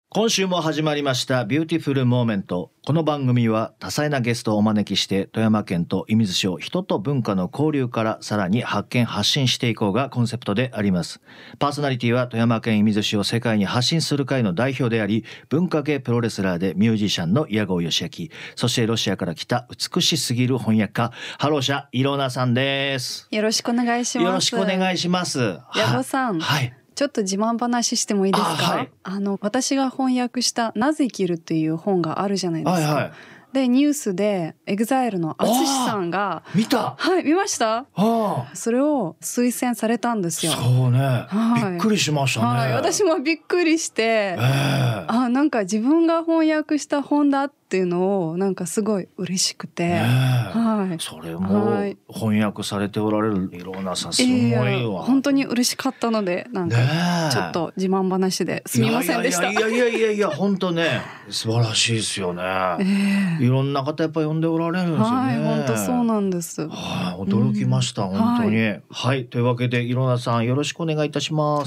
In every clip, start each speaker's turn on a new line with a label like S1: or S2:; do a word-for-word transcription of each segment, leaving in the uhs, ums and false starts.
S1: 今週も始まりましたビューティフルモーメント。この番組は多彩なゲストをお招きして富山県と射水市を人と文化の交流からさらに発見発信していこうがコンセプトであります。パーソナリティは富山県射水市を世界に発信する会の代表であり、文化系プロレスラーでミュージシャンの矢後義明、そしてロシアから来た美しすぎる翻訳家ハローシャイロナさんです。
S2: よろしくお願いします。
S1: よろしくお願いします。
S2: 矢後さん、
S1: はい、ち
S2: ょっと自慢話してもいいですか？あ、はい、あの私が翻訳したなぜ生きるっていう本があるじゃないですか。はいはい、でニュースでエグザイルの淳さんが
S1: 見た。
S2: はい、見ました。あ、それを推薦されたんですよ。
S1: そうね、はい、びっくりしましたね。
S2: はい、私もびっくりして、えー、あ、なんか自分が翻訳した本だっていうのをなんかすごい嬉しくて、え
S1: ーはい、それも翻訳されておられるいろんなさすごいわ、えー、
S2: 本当に嬉しかったので、なんかちょっと自慢話ですみませんでした。
S1: いやいやいやいやいや本当ね素晴らしいですよね、えー、いろんな方やっぱ呼んでおられるんですよね。
S2: はい、本当そうなんです。
S1: はい、驚きました、うん、本当に、はい、はい、というわけでいろなさんよろしくお願いいたします。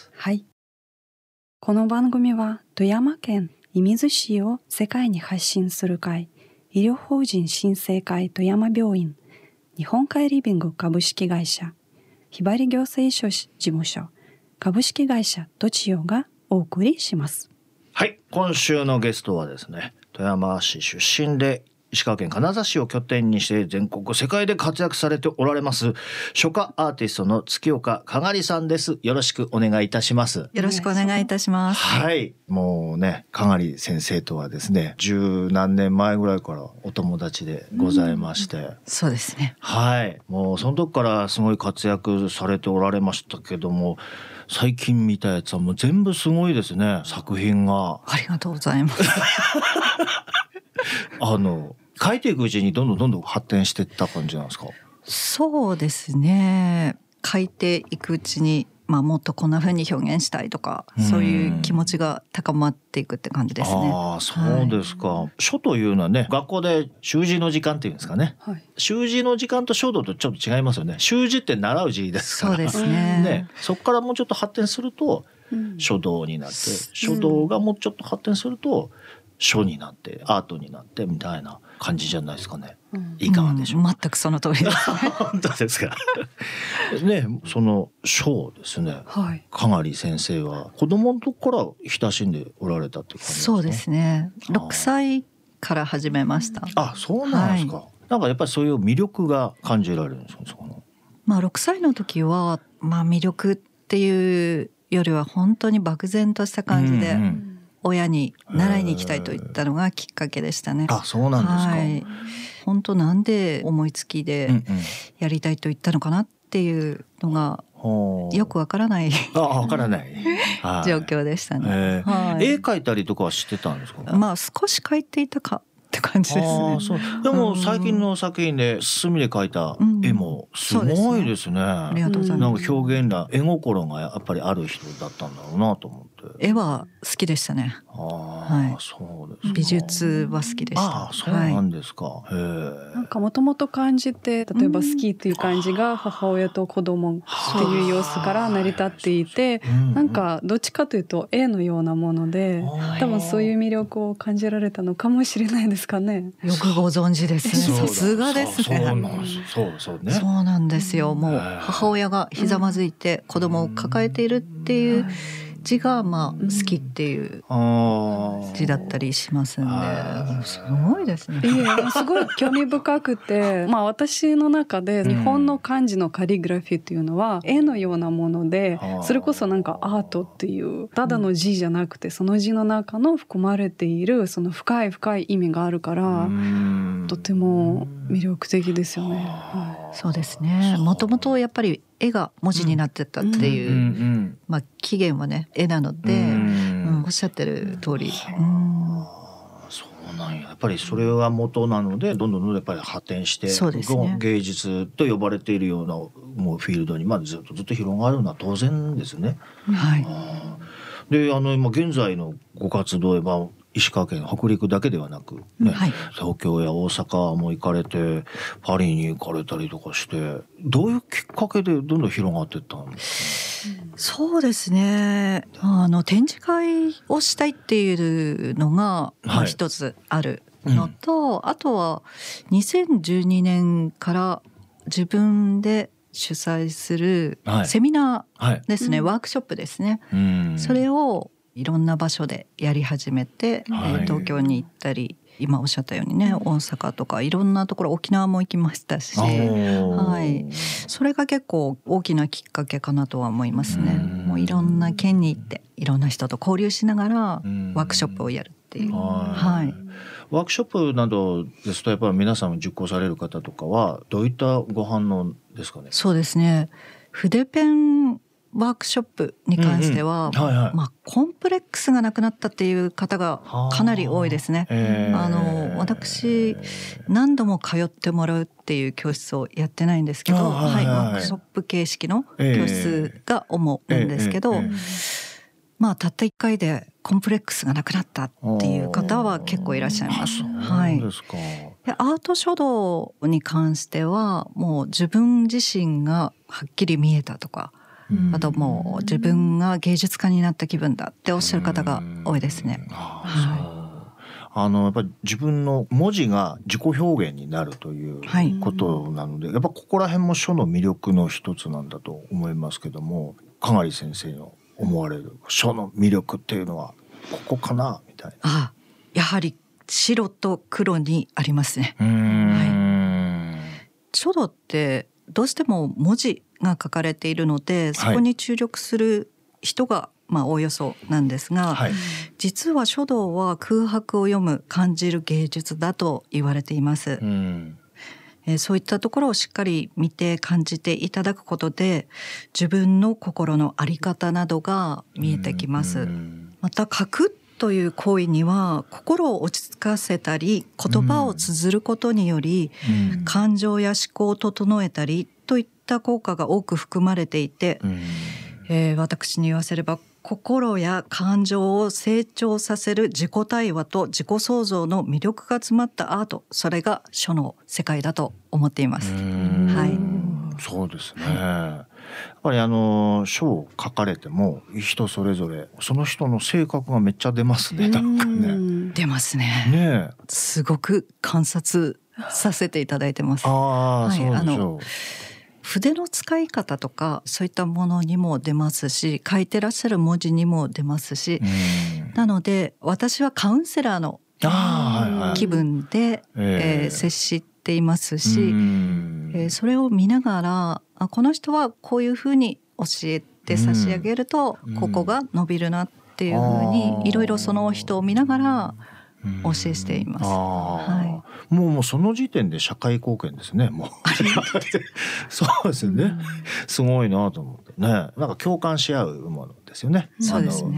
S2: はい、この番組は富山県射水市を世界に発信する会、医療法人新生会富山病院、日本海リビング株式会社、ひばり行政書士事務所、株式会社とちよがお送りします。
S1: はい、今週のゲストはですね、富山市出身で石川県金沢市を拠点にして全国世界で活躍されておられます書家アーティストの月岡かがりさんです。よろしくお願いいたします。
S3: よろしくお願いいたします。
S1: はい、もうね、かがり先生とはですね、十何年前ぐらいからお友達でございまして、うん、
S3: そうですね。
S1: はい、もうその時からすごい活躍されておられましたけども、最近見たやつはもう全部すごいですね、作品が。
S3: ありがとうございます。
S1: あの書いていくうちにどんどんどんどん発展していった感じなんですか？
S3: そうですね、書いていくうちに、まあ、もっとこんな風に表現したいとか、そういう気持ちが高まっていくって感じですね。
S1: ああ、そうですか、はい、書というのはね、学校で習字の時間っていうんですかね、はい、習字の時間と書道とちょっと違いますよね。習字って習う字ですから。
S3: そうですね。
S1: ね、そこからもうちょっと発展すると書道になって、うん、書道がもうちょっと発展すると書になってアートになってみたいな感じじゃないですかね、うん、いかがでしょう、
S3: うん、全くその通りです。
S1: 本当ですか。ね、その書ですね、はい、かがり先生は子供の時から親しんでおられたって感じですか？
S3: そうですね、ろくさいから始めました。
S1: あ、そうなんですか、はい、なんかやっぱりそういう魅力が感じられるんですか？
S3: まあ、ろくさいの時は、まあ、魅力っていうよりは本当に漠然とした感じで、うんうん、親に習いに行きたいと言ったのがきっかけでしたね。
S1: あ、そうなんですか、はい、
S3: 本当なんで思いつきでやりたいと言ったのかなっていうのがよくわからない
S1: あ、わからない
S3: 状況でしたね、
S1: はい、絵描いたりとかはしてたんですか？
S3: まあ少し描いていたかって感じですね。
S1: あ、そう。でも最近の作品で墨で描いた絵もすごいですね、うん、
S3: ありがとうございます。
S1: なんか表現が絵心がやっぱりある人だったんだろうなと思って。
S3: 絵は好きでしたね。
S1: あ、はい、そうですか。
S3: 美術は好きでした。
S1: あ、そうなんですか、はい、へ
S2: え。なんかもともと感じて、例えば好きっていう感じが母親と子供っていう様子から成り立っていて、なんかどっちかというと絵のようなもので、多分そういう魅力を感じられたのかもしれないですかね。
S3: よくご存知ですね。さすがですね。
S1: そうなんです。そうそうね。
S3: そうなんですよ。もう母親がひざまずいて子供を抱えているっていう字がまあ好きっていう字だったりしますんで、すごいですね。
S2: いや、すごい興味深くて、まあ私の中で日本の漢字のカリグラフィーっていうのは絵のようなもので、それこそなんかアートっていうただの字じゃなくて、その字の中の含まれているその深い深い意味があるから、とても魅力的ですよね。はい、
S3: そうですね。もともとやっぱり絵が文字になってたっていう、うんうん、まあ起源はね絵なので、うん、おっしゃってる通り、うん、
S1: そうなんや。やっぱりそれが元なのでどんどんどんどんやっぱり発展して、
S3: そうですね、
S1: 芸術と呼ばれているようなもうフィールドにまあずっとずっと広がるのは当然ですね。
S3: はい。
S1: で、あの今現在のご活動は石川県北陸だけではなく、ね、はい、東京や大阪も行かれてパリに行かれたりとかして、どういうきっかけでどんどん広がっていったんですかね。
S3: そうですね、あの展示会をしたいっていうのが、まあ、一つあるのと、うん、あとはにせんじゅうにねんから自分で主催するセミナーですね、はいはい、ワークショップですね、うん、それをいろんな場所でやり始めて、はい、東京に行ったり今おっしゃったようにね、大阪とかいろんなところ、沖縄も行きましたし、はい、それが結構大きなきっかけかなとは思いますね。もういろんな県に行っていろんな人と交流しながらワークショップをやるっていう、はい、
S1: ワークショップなどですとやっぱり皆さん受講される方とかはどういったご反応ですかね。
S3: そうですね、筆ペンワークショップに関しては、うんうんはいはい、まあ、コンプレックスがなくなったっていう方がかなり多いですね。あの私何度も通ってもらうっていう教室をやってないんですけど、はいはい、ワークショップ形式の教室が主なんですけど、えーえーえー、まあたったいっかいでコンプレックスがなくなったっていう方は結構いらっしゃいます。はい。でアート書道に関してはもう自分自身がはっきり見えたとか、あともう自分が芸術家になった気分だっておっしゃる方が多いですね。
S1: はい、あのやっぱり自分の文字が自己表現になるということなので、はい、やっぱここら辺も書の魅力の一つなんだと思いますけども、かがり先生の思われる書の魅力っていうのはここかなみたいな。
S3: あ、やはり白と黒にありますね。うーん、はい、書道ってどうしても文字が書かれているので、そこに注力する人がまあおおよそなんですが、はい、実は書道は空白を読む感じる芸術だと言われています。うん、えー、そういったところをしっかり見て感じていただくことで自分の心の在り方などが見えてきます。うん、また書くという行為には心を落ち着かせたり言葉を綴ることにより、うん、感情や思考を整えたりといった効果が多く含まれていて、うん、えー、私に言わせれば心や感情を成長させる自己対話と自己創造の魅力が詰まったアート、それが書の世界だと思っています。はい、
S1: そうですね。やっぱりあの書を書かれても人それぞれその人の性格がめっちゃ出ますね。なんかね、
S3: 出ますね。ね、すごく観察させていただいてます。あ、はい、そうでしょう。あの筆の使い方とかそういったものにも出ますし、書いてらっしゃる文字にも出ますし、なので私はカウンセラーの気分で、えー、接していますし、えー、それを見ながらあこの人はこういうふうに教えて差し上げるとここが伸びるなっていうふうにいろいろその人を見ながら教えしています。
S1: はい、もうもうその時点で社会貢献ですね。もうそうですね、うん、すごいなと思ってね。なんか共感し合うものですよね。
S3: そうですね。
S1: うん、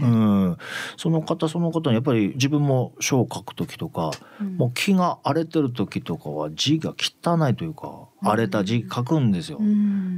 S1: その方その方にやっぱり自分も書を書く時とか、うん、もう気が荒れてる時とかは字が汚いというか、荒れた字書くんですよ。うん、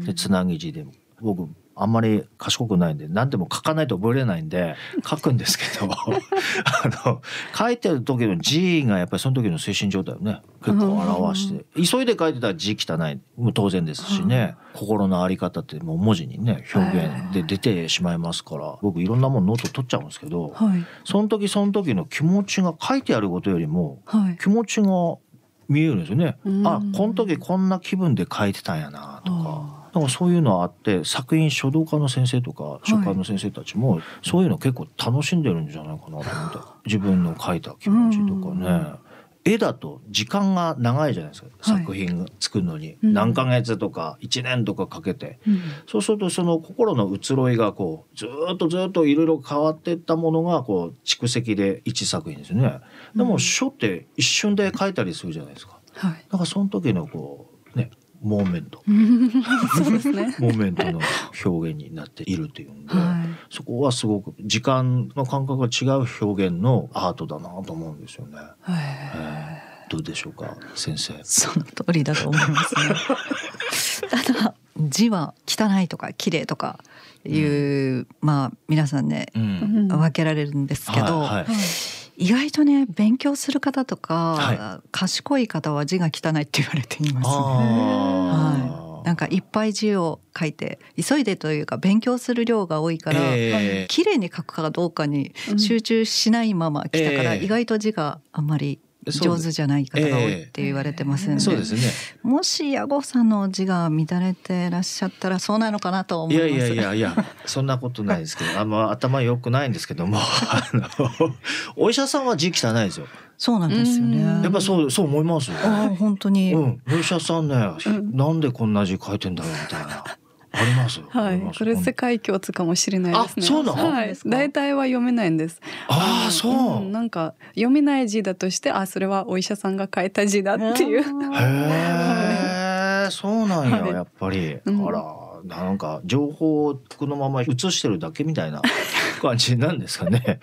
S1: でつなぎ字でも僕あんまり賢くないんで何でも書かないと覚えれないんで書くんですけどあの書いてる時の字がやっぱりその時の精神状態をね結構表して急いで書いてたら字汚いも当然ですしね、心の在り方ってもう文字にね表現で出てしまいますから僕いろんなものノート取っちゃうんですけど、はい、その時その時の気持ちが書いてあることよりも気持ちが見えるんですよね、はい、あこの時こんな気分で書いてたんやなとか。だからそういうのあって作品書道家の先生とか書家の先生たちもそういうの結構楽しんでるんじゃないかなと思って、自分の書いた気持ちとかね。絵だと時間が長いじゃないですか、作品作るのに何ヶ月とかいちねんとかかけて、そうするとその心の移ろいがこうずっとずっといろいろ変わっていったものがこう蓄積で一作品ですよね。でも書って一瞬で書いたりするじゃないですか。だからその時のこうねモーメント
S2: そうですね
S1: モーメントの表現になっているというんで、はい、そこはすごく時間の感覚が違う表現のアートだなと思うんですよね。えー、どうでしょうか先生。
S3: その通りだと思いますねただ字は汚いとか綺麗とかいう、うん、まあ皆さんね、うん、分けられるんですけど、はいはい、意外とね勉強する方とか、はい、賢い方は字が汚いって言われていますね。はい、 なんかいっぱい字を書いて急いでというか勉強する量が多いから、えー、綺麗に書くかどうかに集中しないまま来たから、意外と字があんまり上手じゃない方が多いって言われてますんで、えー、
S1: そうですね、
S3: もし矢後さんの字が乱れてらっしゃったらそうなのかなと思います。
S1: いやいやいやいやそんなことないですけどあんま頭良くないんですけどもあのお医者さんは字汚いですよ。
S3: そうなんですよね。
S1: やっぱそうそう思いますよ、ね。
S3: あ本当に、
S1: うん、お医者さんね、うん、なんでこんな字書いてんだろうみたいなあります。
S2: はい、これ世界共通かもしれないですね。
S1: あ、そうなの？
S2: はい、大体は読めないんです。
S1: ああ、そう、
S2: うん。なんか読めない字だとして、あ、それはお医者さんが書いた字だっていう。
S1: へえ、そうなんや、はい、やっぱり。
S2: うん、
S1: あら、なんか情報をこのまま映してるだけみたいな感じなんですかね。へ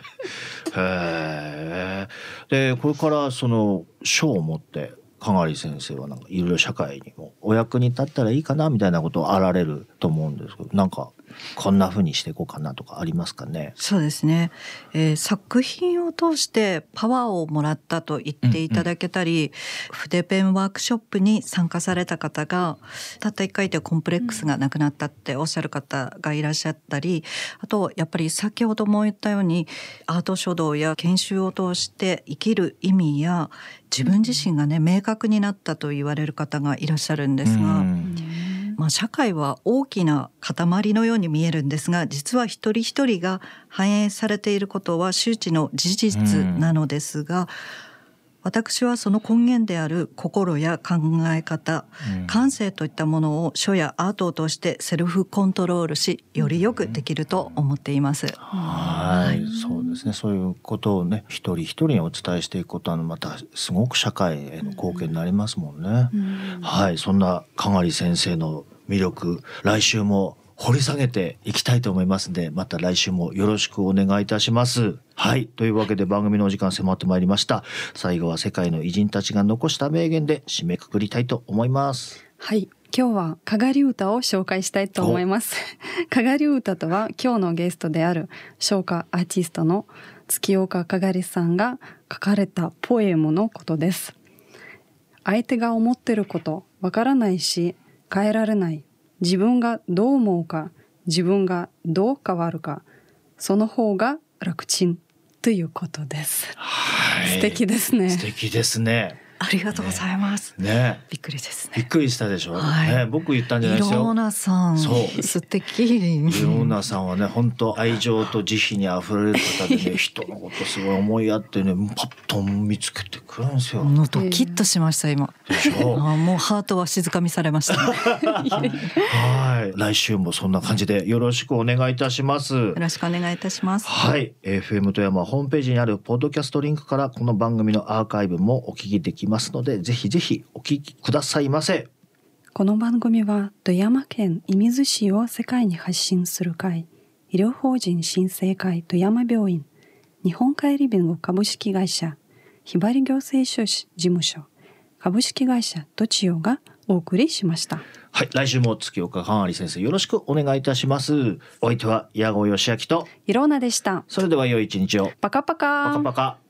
S1: え。で、これからその書を持って。かがり先生はなんかいろいろ社会にもお役に立ったらいいかなみたいなことをあられると思うんですけど、なんかこんな風にしていこうかなとかありますかね。
S3: そうですね、えー、作品を通してパワーをもらったと言っていただけたり、うんうん、筆ペンワークショップに参加された方がたった一回でコンプレックスがなくなったっておっしゃる方がいらっしゃったり、あとやっぱり先ほども言ったようにアート書道や研修を通して生きる意味や自分自身がね明確になったと言われる方がいらっしゃるんですが、うんまあ、社会は大きな塊のように見えるんですが、実は一人一人が反映されていることは周知の事実なのですが、うん、私はその根源である心や考え方、うん、感性といったものを書やアートを通してセルフコントロールしよりよくできると思っています。うん、
S1: はい、そうですね。そういうことをね一人一人にお伝えしていくことはまたすごく社会への貢献になりますもんね。うん、はい、そんなかがり先生の魅力来週も掘り下げていきたいと思いますので、また来週もよろしくお願いいたします。はい、というわけで番組のお時間迫ってまいりました。最後は世界の偉人たちが残した名言で締めくくりたいと思います。
S2: はい、今日はかがり歌を紹介したいと思います。かがり歌とは今日のゲストである唱歌アーティストの月岡かがりさんが書かれたポエムのことです。相手が思ってることわからないし変えられない。自分がどう思うか、自分がどう変わるか、その方が楽ちんということです。はい、素敵ですね。
S1: 素敵ですね。
S3: ありがとうございます。
S1: ね、ね
S3: びっくりですね。
S1: びっくりしたでしょ。
S3: はい
S1: ね、僕言ったんじゃないですよ。
S3: イローナさん、そう素敵。イ
S1: ローナさんはね、本当愛情と慈悲にあふれる方でね、人のことすごい思いやってね、パッと見つけてくるんですよ。
S3: のドキッとしました今。
S1: でしょ。
S3: あ、もうハートは静かみされました、ね。
S1: はい、来週もそんな感じでよろしくお願いいたします。よ
S3: ろしくお願いいたします。
S1: はい、エフエム 富山ホームページにあるポッドキャストリンクからこの番組のアーカイブもお聞きできますので、ぜひぜひお聞きくださいませ。
S2: この番組は富山県射水市を世界に発信する会、医療法人新生会富山病院、日本帰り弁護株式会社、ひばり行政書士事務所、株式会社トチオがお送りしました。
S1: はい、来週も月岡かがり先生よろしくお願いいたします。お相手は矢後義明と
S2: イローナでした。
S1: それでは良い一日を。
S2: パカパカ
S1: パカパカ。